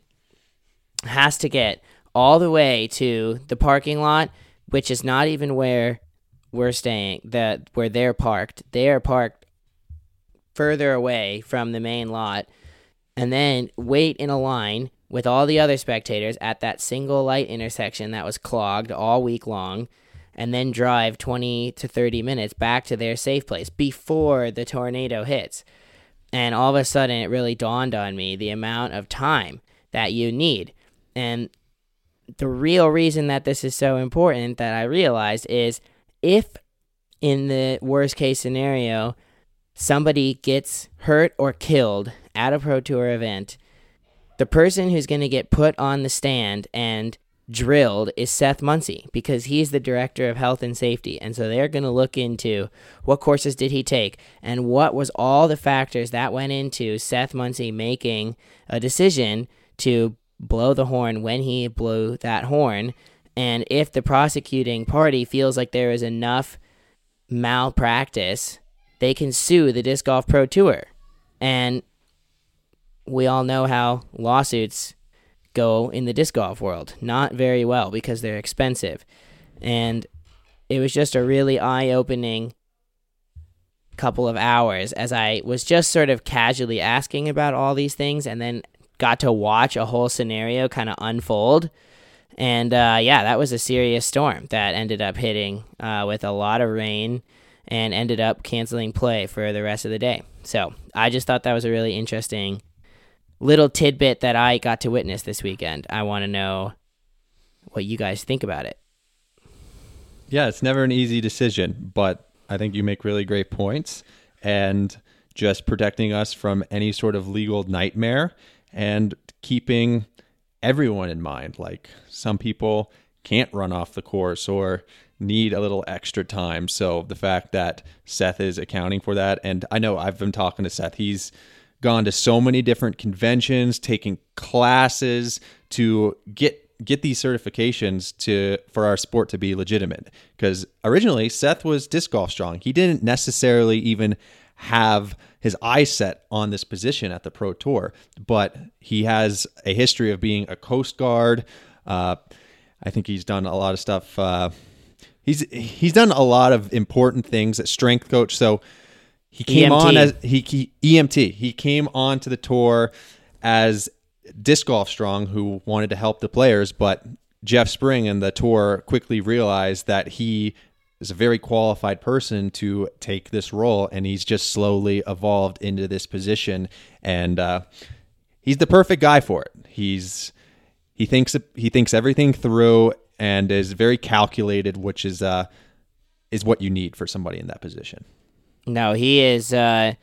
has to get all the way to the parking lot, which is not even where we're staying, that where they're parked. They are parked further away from the main lot, and then wait in a line with all the other spectators at that single light intersection that was clogged all week long, and then drive twenty to thirty minutes back to their safe place before the tornado hits. And all of a sudden, it really dawned on me the amount of time that you need. And the real reason that this is so important that I realized is if in the worst case scenario, somebody gets hurt or killed at a Pro Tour event, the person who's going to get put on the stand and drilled is Seth Muncy, because he's the director of health and safety. And so they're going to look into what courses did he take and what was all the factors that went into Seth Muncy making a decision to blow the horn when he blew that horn. And if the prosecuting party feels like there is enough malpractice, they can sue the Disc Golf Pro Tour. And we all know how lawsuits go in the disc golf world. Not very well, because they're expensive. And it was just a really eye-opening couple of hours as I was just sort of casually asking about all these things, and then got to watch a whole scenario kind of unfold. And uh, yeah, that was a serious storm that ended up hitting uh, with a lot of rain and ended up canceling play for the rest of the day. So I just thought that was a really interesting little tidbit that I got to witness this weekend. I want to know what you guys think about it. Yeah, it's never an easy decision, but I think you make really great points, and just protecting us from any sort of legal nightmare and keeping everyone in mind. Like, some people can't run off the course or need a little extra time. So the fact that Seth is accounting for that, and I know I've been talking to Seth, he's gone to so many different conventions, taking classes to get get these certifications to for our sport to be legitimate. Because originally Seth was Disc Golf Strong. He didn't necessarily even have his eyes set on this position at the Pro Tour, but he has a history of being a Coast Guard. Uh, I think he's done a lot of stuff. Uh, he's he's done a lot of important things at strength coach. So he came E M T. on as he, he E M T. He came on to the tour as Disc Golf Strong, who wanted to help the players, but Jeff Spring and the tour quickly realized that he is a very qualified person to take this role, and he's just slowly evolved into this position. And uh, he's the perfect guy for it. He's he thinks he thinks everything through and is very calculated, which is uh, is what you need for somebody in that position. No, he is. Uh,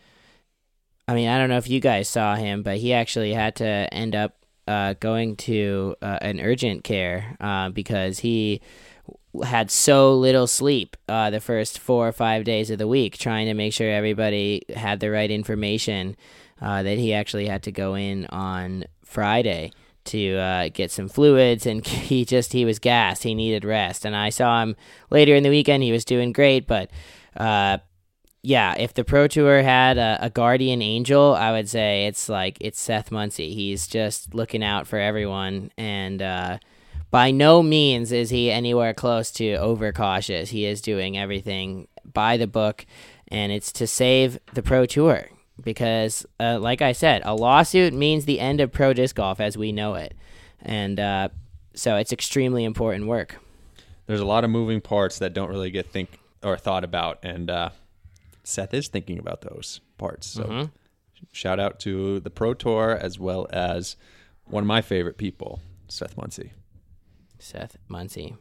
I mean, I don't know if you guys saw him, but he actually had to end up uh, going to uh, an urgent care uh, because he had so little sleep uh, the first four or five days of the week, trying to make sure everybody had the right information, uh, that he actually had to go in on Friday to uh, get some fluids, and he just he was gassed. He needed rest, and I saw him later in the weekend. He was doing great, but uh, yeah, if the Pro Tour had a, a guardian angel, I would say it's like it's Seth Muncy. He's just looking out for everyone, and uh, by no means is he anywhere close to overcautious. He is doing everything by the book, and it's to save the Pro Tour. Because, uh, like I said, a lawsuit means the end of pro disc golf as we know it. And uh, so it's extremely important work. There's a lot of moving parts that don't really get think or thought about, and uh, Seth is thinking about those parts. So Mm-hmm. shout out to the Pro Tour, as well as one of my favorite people, Seth Muncy. Seth Muncy.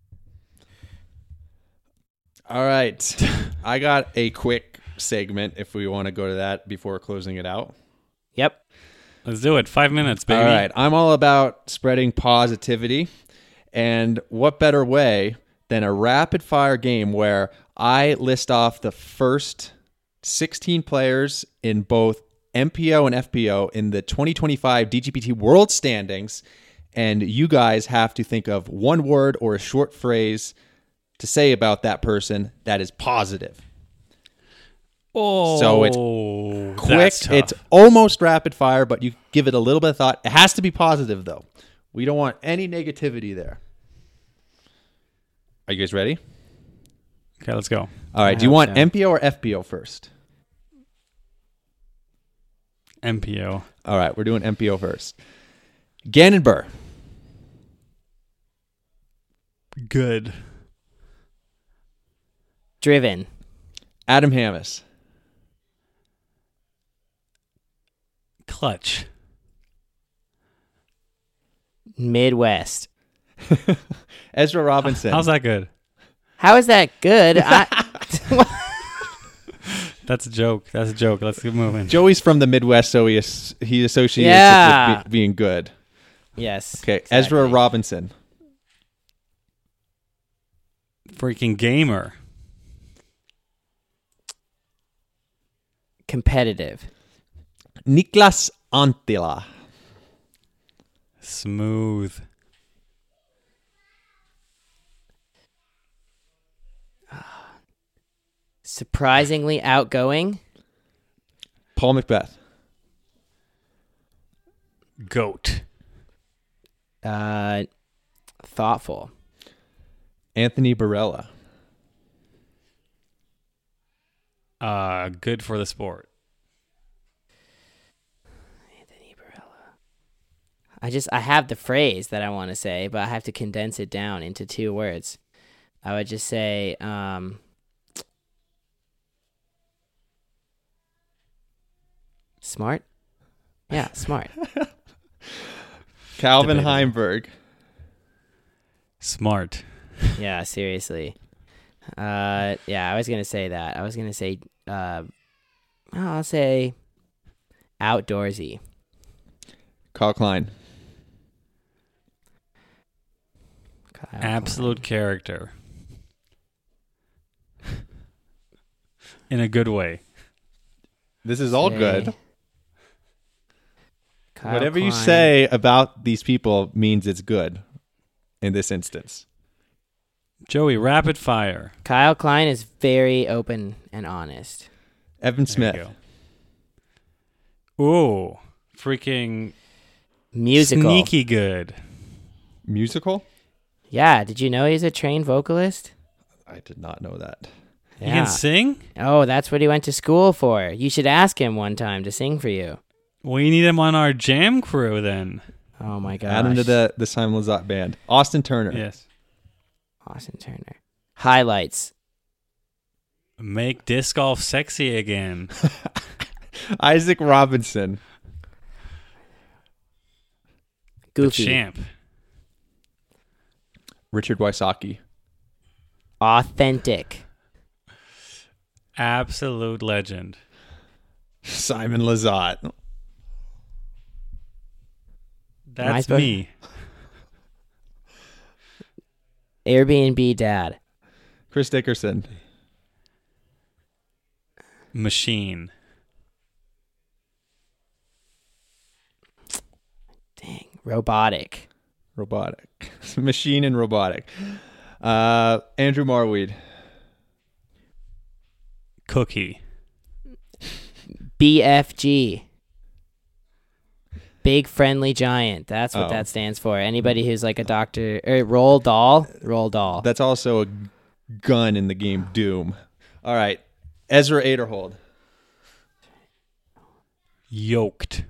All right. I got a quick segment if we want to go to that before closing it out. Yep. Let's do it. Five minutes, baby. All right. I'm all about spreading positivity. And what better way than a rapid fire game where I list off the first sixteen players in both M P O and F P O in the twenty twenty-five D G P T World Standings. And you guys have to think of one word or a short phrase to say about that person that is positive. Oh, So it's quick. that's tough. It's almost rapid fire, but you give it a little bit of thought. It has to be positive, though. We don't want any negativity there. Are you guys ready? Okay, let's go. All right. I Do you hope want so. M P O or F P O first? M P O. All right. We're doing M P O first. Gannon Burr. Good. Driven. Adam Hammis. Clutch. Midwest. Ezra Robinson. How's that good? How is that good? I, That's a joke. That's a joke. Let's keep moving. Joey's from the Midwest, so he as- he associates Yeah. it with be- being good. yes. Okay. exactly. Ezra Robinson. Freaking gamer. Competitive. Niklas Antila. Smooth. Surprisingly outgoing. Paul Macbeth. Goat. Uh, thoughtful. Anthony Barella. Uh, good for the sport. Anthony Barella. I just I have the phrase that I want to say, but I have to condense it down into two words. I would just say um, smart. Yeah, smart. Calvin Debatable. Heimberg. Smart. Yeah, seriously. Uh, yeah, I was gonna say that. I was gonna say, uh, I'll say, outdoorsy. Kyle Klein. Kyle Absolute character. In a good way. This is all Say- good. Kyle Whatever you Klein. say about these people means it's good in this instance. Joey, rapid fire. Kyle Klein is very open and honest. Evan There Smith. you go. Ooh, freaking Musical. sneaky good. Musical? Yeah, did you know he's a trained vocalist? I did not know that. He Yeah. can sing? Oh, that's what he went to school for. You should ask him one time to sing for you. We need him on our jam crew then. Oh my gosh. Add him to the, the Simon Lizotte band. Austin Turner. Yes. Austin Turner. Highlights. Make disc golf sexy again. Isaac Robinson. Goofy. The champ. Richard Wysocki. Authentic. Absolute legend. Simon Lizotte. Am I That's supposed- me. Airbnb dad. Chris Dickerson. Machine. Dang. Robotic. Robotic. Machine and robotic. Uh, Andrew Marweed. Cookie. B F G. Big Friendly Giant. That's what Oh. that stands for. Anybody who's like a doctor or Roll Doll, Roll Doll. That's also a gun in the game Doom. All right. Ezra Aderhold. Yoked.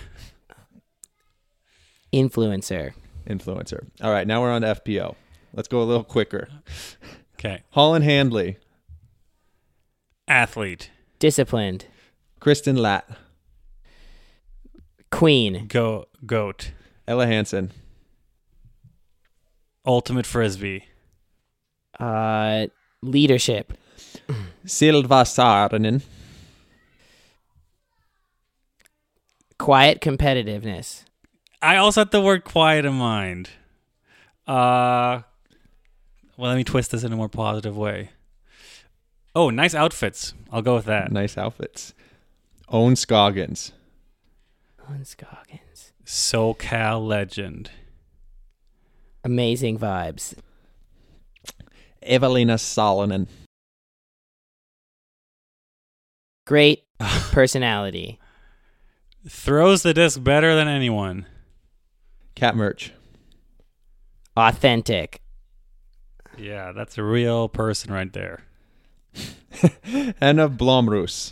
Influencer. Influencer. All right. Now we're on to F P O. Let's go a little quicker. Okay. Holland Handley. Athlete. Disciplined. Kristen Latt. Queen. Go goat. Ella Hansen. Ultimate frisbee. Uh, leadership. Silva Saarinen. Quiet competitiveness. I also had the word quiet in mind. Uh, well, let me twist this in a more positive way. Oh, nice outfits. I'll go with that. Nice outfits. Owen Scoggins. Owen Scoggins. SoCal legend. Amazing vibes. Evelina Salonen. Great personality. Throws the disc better than anyone. Cat Merch. Authentic. Yeah, that's a real person right there. Anna Blomroos.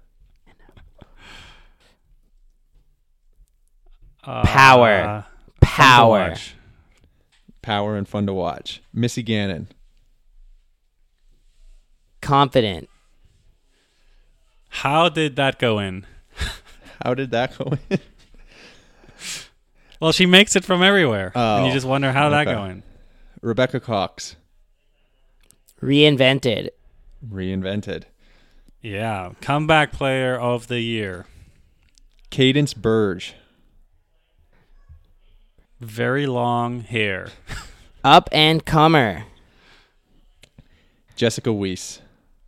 Uh, Power. fun to Power. watch. Power and fun to watch. Missy Gannon. Confident. How did that go in? How did that go in? Well, she makes it from everywhere. Oh, and you just wonder how did that okay. go in. Rebecca Cox. Reinvented. Reinvented. Yeah, comeback player of the year. Cadence Burge. Very long hair. Up and comer. Jessica Weiss.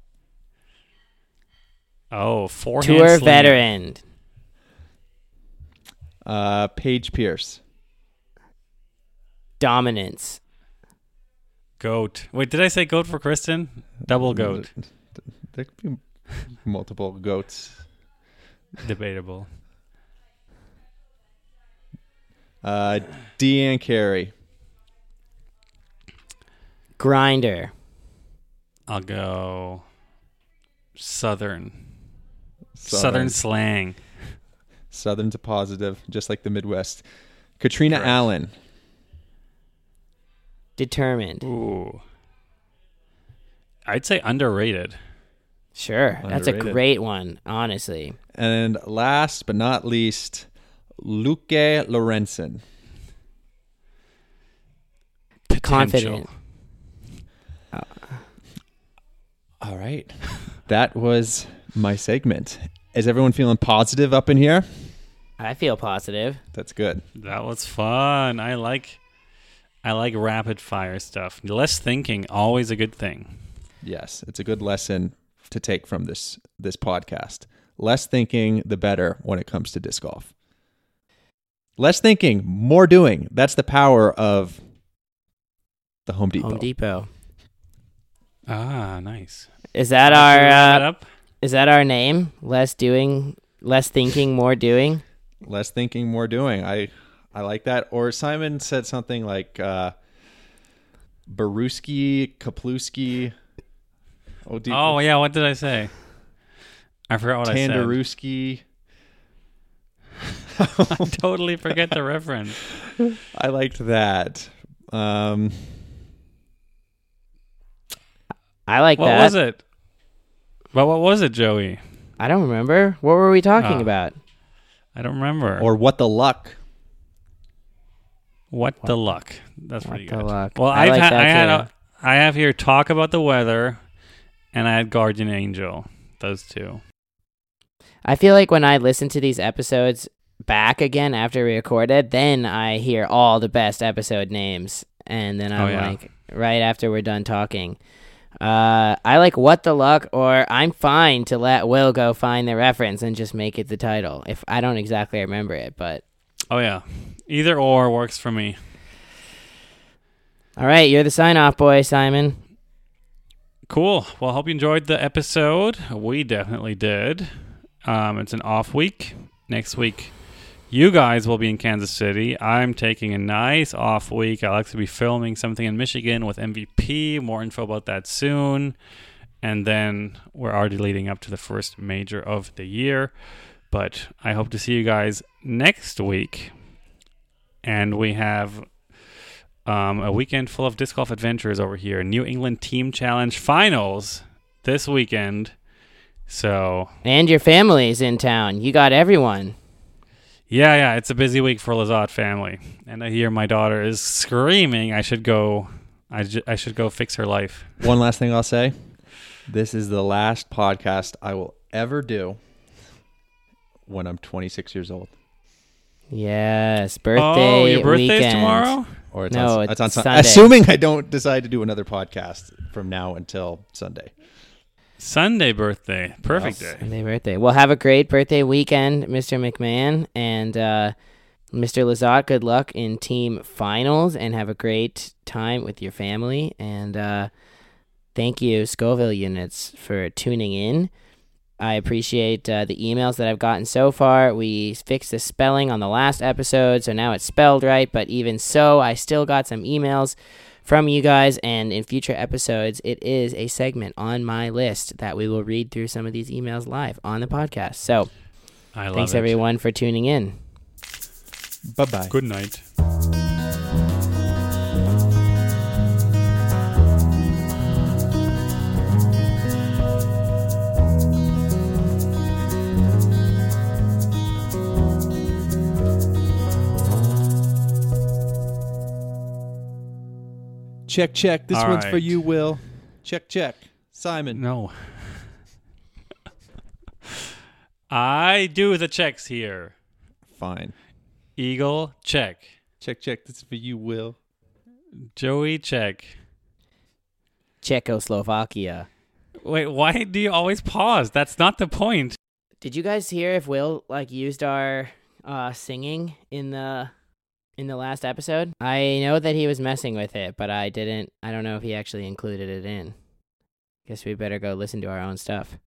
Oh, forehand Tour sling. veteran. Uh, Paige Pierce. Dominance. Goat. Wait, did I say goat for Kristen? Double goat. There could be multiple goats. Debatable. Uh, Deanne Carey. Grinder. I'll go Southern. Southern, Southern. slang. Southern's a positive, just like the Midwest. Katrina Correct. Allen. Determined. Ooh. I'd say underrated. Sure. That's a Underrated. great one, honestly. And last but not least, Luke Lorenzen. Confident. All right. That was my segment. Is everyone feeling positive up in here? I feel positive. That's good. That was fun. I like I like rapid fire stuff. Less thinking, always a good thing. Yes, it's a good lesson to take from this this podcast. Less thinking, the better when it comes to disc golf. Less thinking, more doing. That's the power of the Home Depot. Home Depot. Ah, nice. Is that Should we wrap our it uh, up? is that our name? Less doing, less thinking, more doing. Less thinking, more doing. I I like that. Or Simon said something like uh, Baruski, Kapluski, Odi- Oh yeah, what did I say? I forgot what I said. Tandaruski. I totally forget the reference. I liked that. Um, I like What that. was it? But what was it, Joey? I don't remember. What were we talking Oh. about? I don't remember. or what the luck. What the luck? That's What pretty the good. luck. Well, I I've like had, that I had too. a, I have here talk about the weather, and I had Guardian Angel. Those two. I feel like when I listen to these episodes back again after we recorded, then I hear all the best episode names, and then I'm Oh, yeah. like, right after we're done talking. Uh, I like what the luck, or I'm fine to let Will go find the reference and just make it the title. If I don't exactly remember it, but Oh yeah, either or works for me. all right, you're the sign off boy, Simon. Cool. Well, hope you enjoyed the episode. We definitely did. Um, it's an off week. Next week, you guys will be in Kansas City. I'm taking a nice off week. I'll actually be filming something in Michigan with M V P. More info about that soon. And then we're already leading up to the first major of the year. But I hope to see you guys next week. And we have um, a weekend full of disc golf adventures over here. New England Team Challenge Finals this weekend. So, And your family's in town. You got everyone. yeah, yeah, it's a busy week for Lazat family. And I hear my daughter is screaming I should go I, ju- I should go fix her life. One last thing I'll say. This is the last podcast I will ever do when I'm twenty-six years old. Yes, birthday oh, your birthday's weekend. tomorrow? Or it's No, on, it's it's on Sun- Sunday. Assuming I don't decide to do another podcast from now until Sunday. Sunday birthday. Perfect Yes. day. Sunday birthday. Well, have a great birthday weekend, Mister McMahon, and uh, Mister Lazat, good luck in team finals and have a great time with your family. And uh, thank you, Scoville units, for tuning in. I appreciate uh, the emails that I've gotten so far. We fixed the spelling on the last episode, so now it's spelled right. But even so, I still got some emails from you guys. And in future episodes, it is a segment on my list that we will read through some of these emails live on the podcast. So I love thanks, it. everyone, for tuning in. Bye-bye. Good night. Check, check. This All one's right. for you, Will. Check, check. Simon. No. I do the checks here. Fine. Eagle, check. Check, check. This is for you, Will. Joey, check. Czechoslovakia. Wait, why do you always pause? That's not the point. Did you guys hear if Will like used our uh, singing in the in the last episode? I know that he was messing with it, but I didn't. I don't know if he actually included it in. Guess we better go listen to our own stuff.